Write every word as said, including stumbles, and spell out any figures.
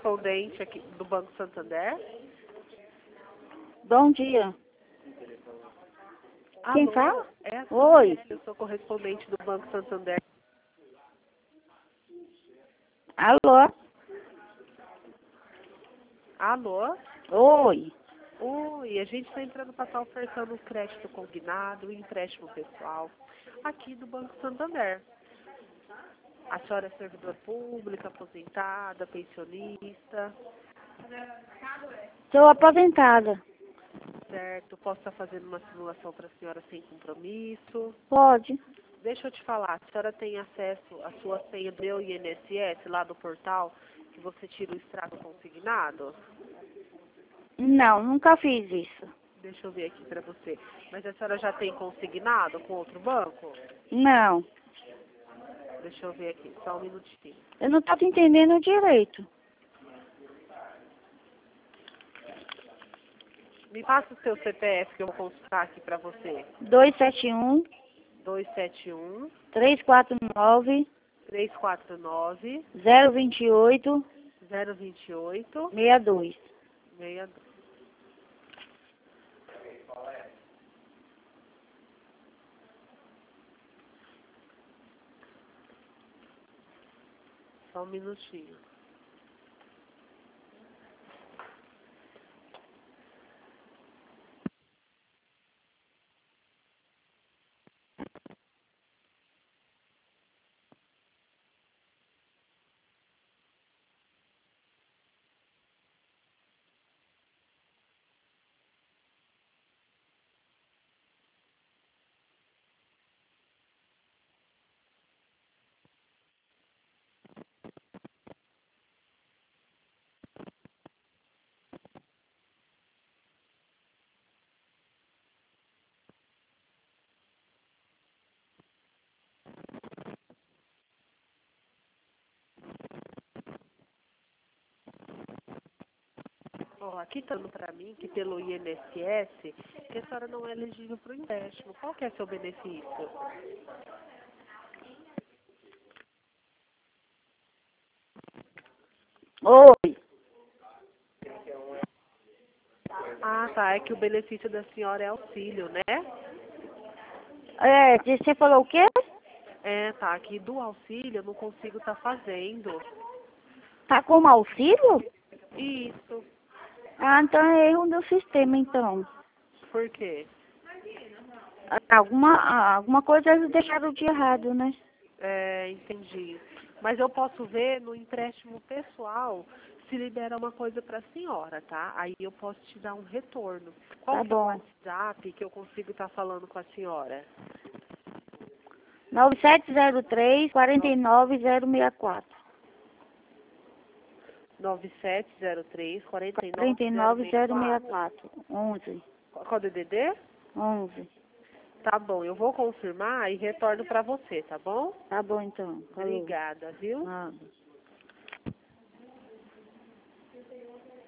correspondente aqui do Banco Santander? Bom dia. Quem Alô? fala? É a Oi. Sandra, eu sou correspondente do Banco Santander. Alô? Alô? Oi. Oi, a gente está entrando para estar ofertando um crédito combinado, um empréstimo pessoal, aqui do Banco Santander. A senhora é servidora pública, aposentada, pensionista, Sou aposentada. certo? Posso estar fazendo uma simulação para a senhora sem compromisso. Pode? Deixa eu te falar, a senhora tem acesso à sua senha do meu I N S S lá do portal, que você tira o extrato consignado? Não, nunca fiz isso. Deixa eu ver aqui para você. Mas a senhora já tem consignado com outro banco? Não. Deixa eu ver aqui, só um minutinho. Eu não estou te entendendo direito. Me passa o seu C P F que eu vou consultar aqui para você. dois sete um, dois sete um, três quatro nove, três quatro nove, zero dois oito, zero dois oito, seis dois. seis dois. Só um minutinho. Ó, aqui está dando para mim que pelo I N S S, que a senhora não é elegível para o empréstimo. Qual que é seu benefício? Oi. Ah, tá. É que o benefício da senhora é auxílio, né? É, você falou o quê? É, tá. Aqui do auxílio eu não consigo estar fazendo. Tá como auxílio? Isso. Ah, então é erro do sistema, então. Por quê? Alguma, alguma coisa eles deixaram de errado, né? É, entendi. Mas eu posso ver no empréstimo pessoal se libera uma coisa para a senhora, tá? Aí eu posso te dar um retorno. Qual Tá que é o bom. WhatsApp que eu consigo estar falando com a senhora? nove sete zero três, quatro nove zero seis quatro. nove sete zero três, quatro nove quarenta e zero nove seis zero seis quatro. quatro. onze. Qual é o D D D? onze. Tá bom, eu vou confirmar e retorno para você, tá bom? Tá bom, então. Falou. Obrigada, viu? Nada.